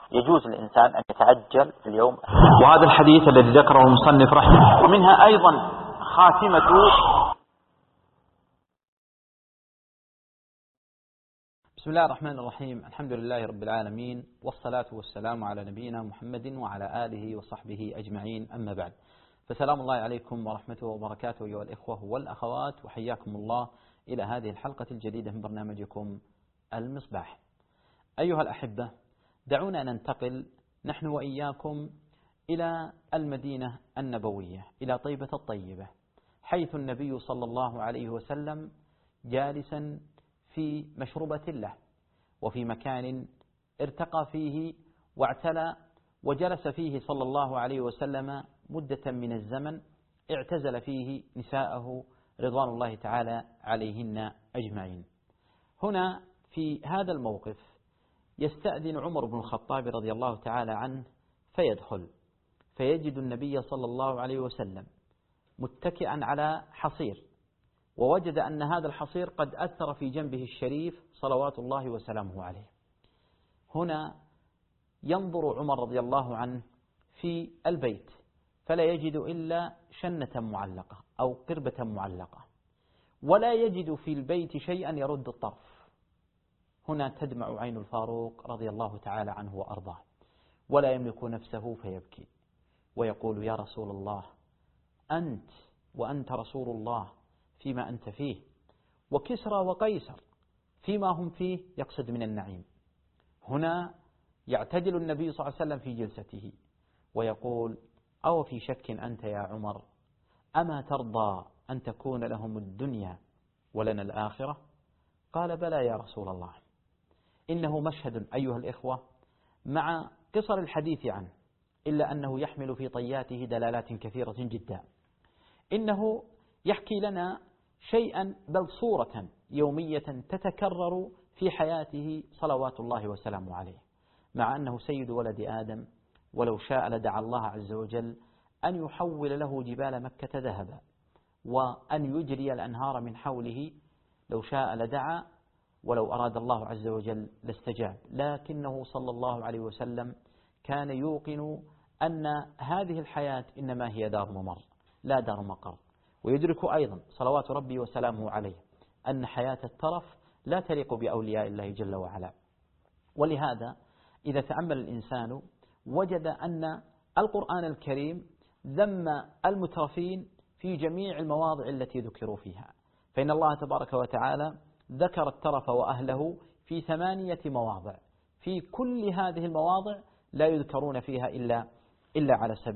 يجوز للإنسان أن يتعجل في اليوم. وهذا الحديث الذي ذكره المصنف رحمه، ومنها أيضا خاتمة. بسم الله الرحمن الرحيم. الحمد لله رب العالمين، والصلاة والسلام على نبينا محمد وعلى آله وصحبه أجمعين، أما بعد، فسلام الله عليكم ورحمته وبركاته أيها الإخوة والأخوات، وحياكم الله إلى هذه الحلقة الجديدة من برنامجكم المصباح. أيها الأحبة، دعونا ننتقل نحن وإياكم إلى المدينة النبوية، إلى طيبة الطيبة، حيث النبي صلى الله عليه وسلم جالسا في مشروبة له، وفي مكان ارتقى فيه واعتلى وجلس فيه صلى الله عليه وسلم مدة من الزمن، اعتزل فيه نساءه رضوان الله تعالى عليهن أجمعين. هنا في هذا الموقف يستأذن عمر بن الخطاب رضي الله تعالى عنه فيدخل، فيجد النبي صلى الله عليه وسلم متكئا على حصير، ووجد أن هذا الحصير قد أثر في جنبه الشريف صلوات الله وسلامه عليه. هنا ينظر عمر رضي الله عنه في البيت فلا يجد إلا شنة معلقة أو قربة معلقة، ولا يجد في البيت شيئا يرد الطرف. هنا تدمع عين الفاروق رضي الله تعالى عنه وأرضاه، ولا يملك نفسه فيبكي ويقول: يا رسول الله، أنت وأنت رسول الله فيما أنت فيه، وكسرى وقيصر فيما هم فيه، يقصد من النعيم. هنا يعتدل النبي صلى الله عليه وسلم في جلسته ويقول: أو في شك أنت يا عمر؟ أما ترضى أن تكون لهم الدنيا ولنا الآخرة؟ قال: بلى يا رسول الله. إنه مشهد أيها الإخوة مع قصر الحديث عنه، إلا أنه يحمل في طياته دلالات كثيرة جدا. إنه يحكي لنا شيئا، بل صورة يومية تتكرر في حياته صلوات الله وسلامه عليه، مع أنه سيد ولد آدم، ولو شاء لدعا الله عز وجل أن يحول له جبال مكة ذهبا، وأن يجري الأنهار من حوله، لو شاء لدعا، ولو أراد الله عز وجل لاستجاب. لكنه صلى الله عليه وسلم كان يوقن أن هذه الحياة إنما هي دار ممر لا دار مقر، ويدرك أيضا صلوات ربي وسلامه عليه أن حياة الترف لا تليق بأولياء الله جل وعلا. ولهذا إذا تأمل الإنسان وجد أن القرآن الكريم ذم المترفين في جميع المواضع التي ذكروا فيها، فإن الله تبارك وتعالى ذكر الترف وأهله في 8 مواضع، في كل هذه المواضع لا يذكرون فيها إلا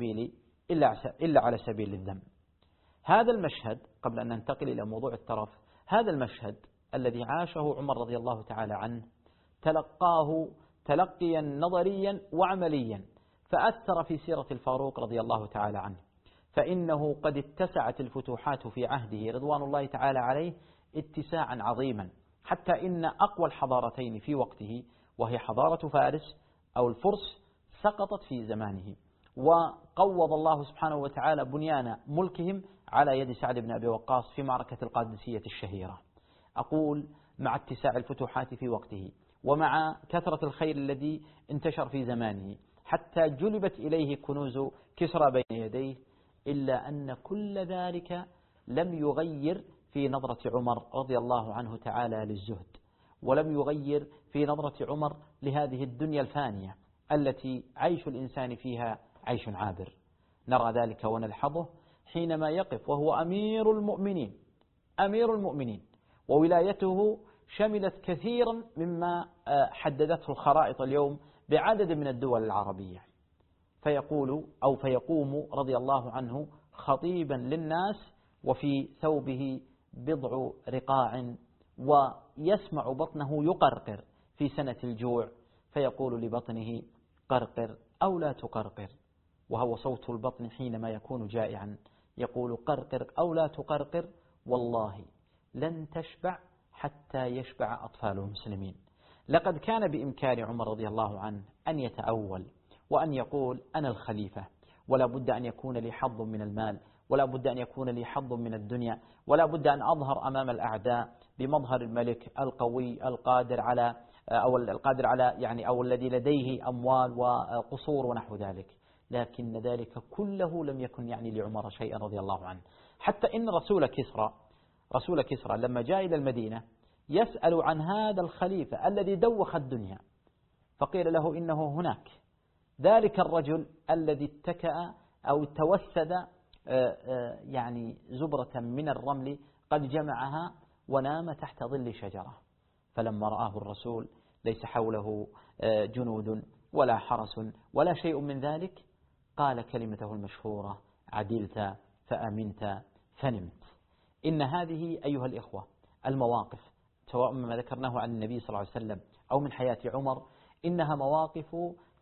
على سبيل الذم. هذا المشهد، قبل أن ننتقل إلى موضوع الترف، هذا المشهد الذي عاشه عمر رضي الله تعالى عنه تلقاه تلقيا نظريا وعمليا، فأثر في سيرة الفاروق رضي الله تعالى عنه، فإنه قد اتسعت الفتوحات في عهده رضوان الله تعالى عليه اتساعا عظيما، حتى إن أقوى الحضارتين في وقته، وهي حضارة فارس أو الفرس، سقطت في زمانه، وقوض الله سبحانه وتعالى بنيان ملكهم على يد سعد بن أبي وقاص في معركة القادسية الشهيرة. أقول مع اتساع الفتوحات في وقته، ومع كثرة الخير الذي انتشر في زمانه، حتى جلبت إليه كنوز كسرى بين يديه، إلا أن كل ذلك لم يغير في نظرة عمر رضي الله عنه تعالى للزهد، ولم يغير في نظرة عمر لهذه الدنيا الفانية التي عيش الإنسان فيها عيش عابر. نرى ذلك ونلحظه حينما يقف وهو أمير المؤمنين، وولايته شملت كثيرا مما حددته الخرائط اليوم بعدد من الدول العربية، فيقوم رضي الله عنه خطيبا للناس، وفي ثوبه بضع رقاع، ويسمع بطنه يقرقر في سنة الجوع، فيقول لبطنه: قرقر أو لا تقرقر. وهو صوت البطن حينما يكون جائعا، يقول: قرقر أو لا تقرقر، والله لن تشبع حتى يشبع أطفال المسلمين. لقد كان بإمكان عمر رضي الله عنه أن يتأول وأن يقول: أنا الخليفة، ولا بد أن يكون لي حظ من المال، ولا بد أن يكون لي حظ من الدنيا، ولا بد أن أظهر أمام الأعداء بمظهر الملك القوي القادر على أو القادر على يعني أو الذي لديه أموال وقصور ونحو ذلك، لكن ذلك كله لم يكن يعني لعمر شيئا رضي الله عنه. حتى إن رسول كسرى لما جاء إلى المدينة يسأل عن هذا الخليفة الذي دوخ الدنيا، فقيل له إنه هناك ذلك الرجل الذي اتكأ أو توسد يعني زبرة من الرمل قد جمعها ونام تحت ظل شجرة. فلما رآه الرسول ليس حوله جنود ولا حرس ولا شيء من ذلك، قال كلمته المشهورة: عدلت فأمنت فنمت. إن هذه أيها الإخوة المواقف، سواء ما ذكرناه عن النبي صلى الله عليه وسلم أو من حياة عمر، إنها مواقف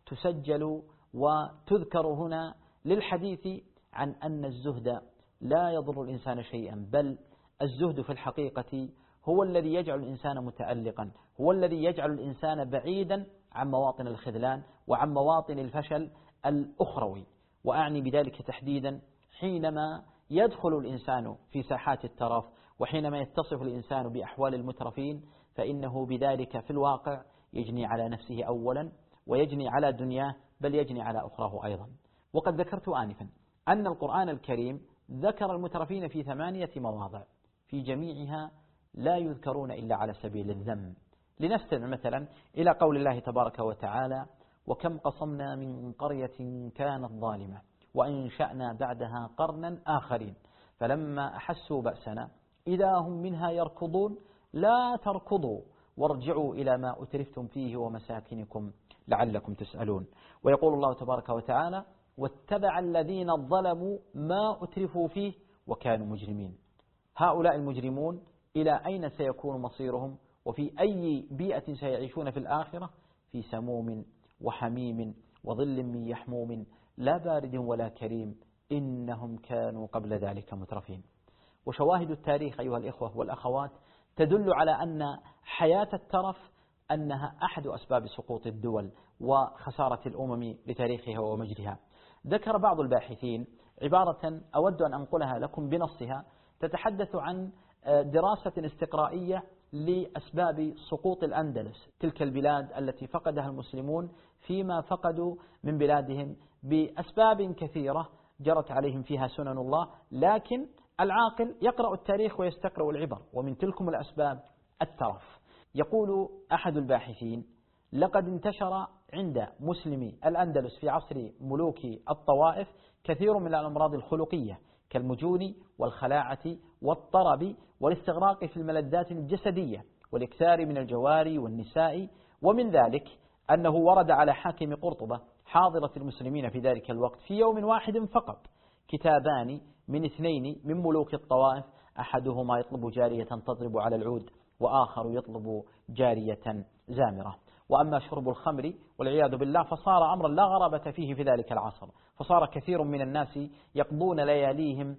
تسجل وتذكر هنا للحديث عن أن الزهد لا يضر الإنسان شيئا، بل الزهد في الحقيقة هو الذي يجعل الإنسان متألقا، هو الذي يجعل الإنسان بعيدا عن مواطن الخذلان وعن مواطن الفشل الأخروي. وأعني بذلك تحديدا حينما يدخل الإنسان في ساحات الترف، وحينما يتصف الإنسان بأحوال المترفين، فإنه بذلك في الواقع يجني على نفسه أولا، ويجني على دنياه، بل يجني على أخراه أيضا. وقد ذكرت آنفا أن القرآن الكريم ذكر المترفين في 8 مواضع، في جميعها لا يذكرون إلا على سبيل الذم. لنستمع مثلا إلى قول الله تبارك وتعالى: وكم قصمنا من قرية كانت ظالمة وأنشأنا بعدها قرنا آخرين فلما أحسوا بأسنا إذا هم منها يركضون لا تركضوا وارجعوا إلى ما أترفتم فيه ومساكنكم لعلكم تسألون. ويقول الله تبارك وتعالى: واتبع الذين ظلموا ما أترفوا فيه وكانوا مجرمين. هؤلاء المجرمون إلى أين سيكون مصيرهم وفي أي بيئة سيعيشون في الآخرة؟ في سموم وحميم وظل من يحموم لا بارد ولا كريم إنهم كانوا قبل ذلك مترفين. وشواهد التاريخ أيها الإخوة والأخوات تدل على أن حياة الترف أنها أحد أسباب سقوط الدول وخسارة الأمم لتاريخها ومجدها. ذكر بعض الباحثين عبارة أود أن أنقلها لكم بنصها، تتحدث عن دراسة استقرائية لأسباب سقوط الأندلس، تلك البلاد التي فقدها المسلمون فيما فقدوا من بلادهم بأسباب كثيرة جرت عليهم فيها سنن الله، لكن العاقل يقرأ التاريخ ويستقرأ العبر، ومن تلكم الأسباب الترف. يقول أحد الباحثين: لقد انتشر عند مسلمي الأندلس في عصر ملوك الطوائف كثير من الأمراض الخلقية كالمجون والخلاعة والطرب والاستغراق في الملذات الجسدية والإكثار من الجواري والنساء. ومن ذلك أنه ورد على حاكم قرطبة حاضرة المسلمين في ذلك الوقت في يوم واحد فقط كتابان من 2 من ملوك الطوائف، أحدهما يطلب جارية تضرب على العود وآخر يطلب جارية زامرة. وأما شرب الخمر والعياذ بالله فصار أمرا لا غرابة فيه في ذلك العصر، فصار كثير من الناس يقضون لياليهم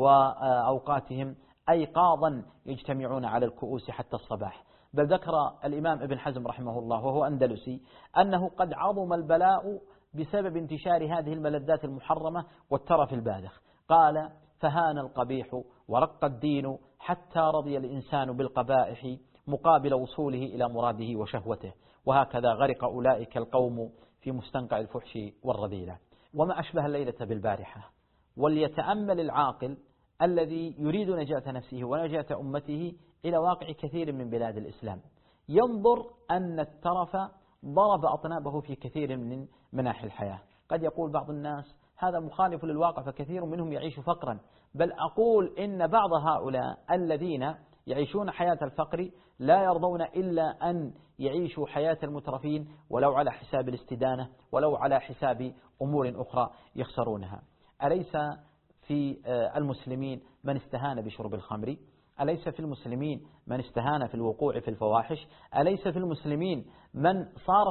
وأوقاتهم أيقاظا يجتمعون على الكؤوس حتى الصباح. بل ذكر الإمام ابن حزم رحمه الله وهو أندلسي أنه قد عظم البلاء بسبب انتشار هذه الملذات المحرمة والترف الباذخ. قال: فهان القبيح ورق الدين حتى رضي الإنسان بالقبائح مقابل وصوله إلى مراده وشهوته. وهكذا غرق أولئك القوم في مستنقع الفحش والرذيلة. وما أشبه الليلة بالبارحة. وليتأمل العاقل الذي يريد نجاة نفسه ونجاة أمته إلى واقع كثير من بلاد الإسلام، ينظر أن الترف ضرب أطنابه في كثير من مناحي الحياة. قد يقول بعض الناس هذا مخالف للواقع فكثير منهم يعيش فقرا، بل أقول إن بعض هؤلاء الذين يعيشون حياة الفقر لا يرضون إلا أن يعيشوا حياة المترفين، ولو على حساب الاستدانة، ولو على حساب أمور أخرى يخسرونها. أليس في المسلمين من استهان بشرب الخمر؟ أليس في المسلمين من استهان في الوقوع في الفواحش؟ أليس في المسلمين من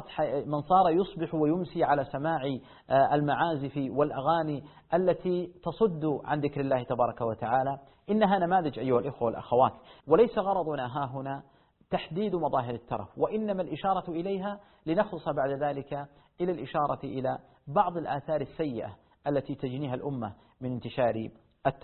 صار يصبح ويمسي على سماع المعازف والأغاني التي تصد عن ذكر الله تبارك وتعالى؟ إنها نماذج أيها الإخوة والأخوات، وليس غرضنا ها هنا تحديد مظاهر الترف، وإنما الإشارة إليها لنخلص بعد ذلك إلى الإشارة إلى بعض الآثار السيئة التي تجنيها الأمة من انتشار الترف.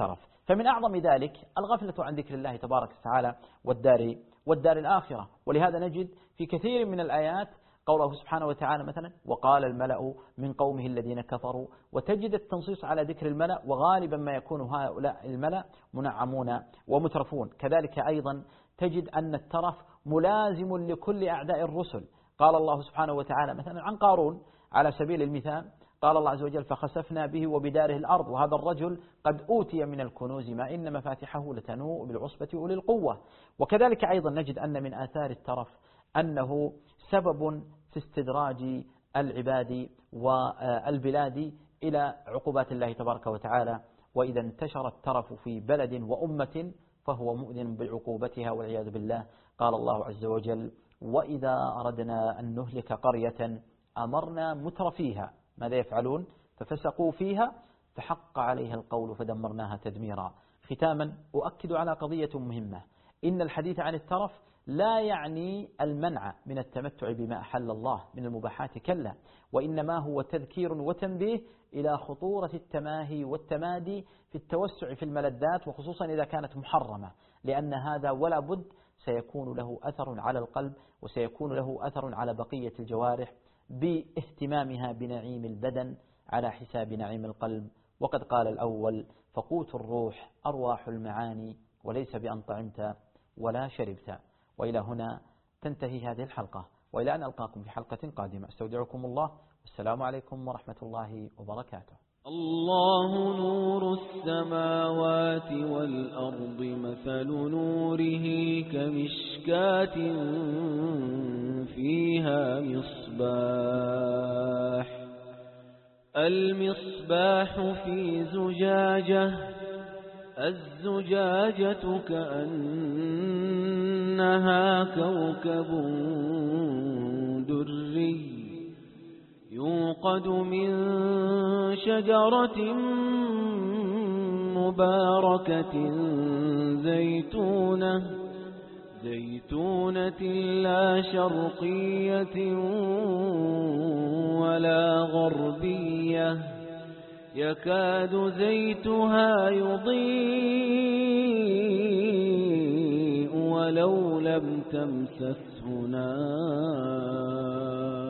فمن أعظم ذلك الغفلة عن ذكر الله تبارك وتعالى والدار الآخرة. ولهذا نجد في كثير من الآيات قوله سبحانه وتعالى مثلا وقال الملأ من قومه الذين كفروا، وتجد التنصيص على ذكر الملأ، وغالبا ما يكون هؤلاء الملأ منعمون ومترفون. كذلك أيضا تجد أن الترف ملازم لكل أعداء الرسل. قال الله سبحانه وتعالى مثلا عن قارون على سبيل المثال، قال الله عز وجل فخسفنا به وبداره الأرض وهذا الرجل قد أوتي من الكنوز ما إن مفاتحه لتنوء بالعصبة أولي القوة. وكذلك أيضا نجد أن من آثار الترف أنه سبب في استدراج العباد والبلاد إلى عقوبات الله تبارك وتعالى. وإذا انتشر الترف في بلد وأمة فهو مؤذن بعقوبتها والعياذ بالله. قال الله عز وجل وإذا أردنا أن نهلك قرية أمرنا مترفيها ماذا يفعلون؟ ففسقوا فيها فحق عليها القول فدمرناها تدميرا. ختاما أؤكد على قضية مهمة، إن الحديث عن الترف لا يعني المنع من التمتع بما أحل الله من المباحات كلا، وإنما هو تذكير وتنبيه إلى خطورة التماهي والتمادي في التوسع في الملذات، وخصوصا إذا كانت محرمة، لأن هذا ولا بد سيكون له أثر على القلب وسيكون له أثر على بقية الجوارح باهتمامها بنعيم البدن على حساب نعيم القلب. وقد قال الأول فقوت الروح أرواح المعاني وليس بأن طعمت ولا شربت. وإلى هنا تنتهي هذه الحلقة، وإلى أن ألقاكم في حلقة قادمة استودعكم الله، والسلام عليكم ورحمة الله وبركاته. الله نور السماوات والأرض مثل نوره كمشكاة فيها مصباح، المصباح في زجاجة، الزجاجة كأنها كوكب دري يوقد من شجرة مباركة زيتونة لا شرقية ولا غربية يكاد زيتها يضيء ولو لم تمسسه نار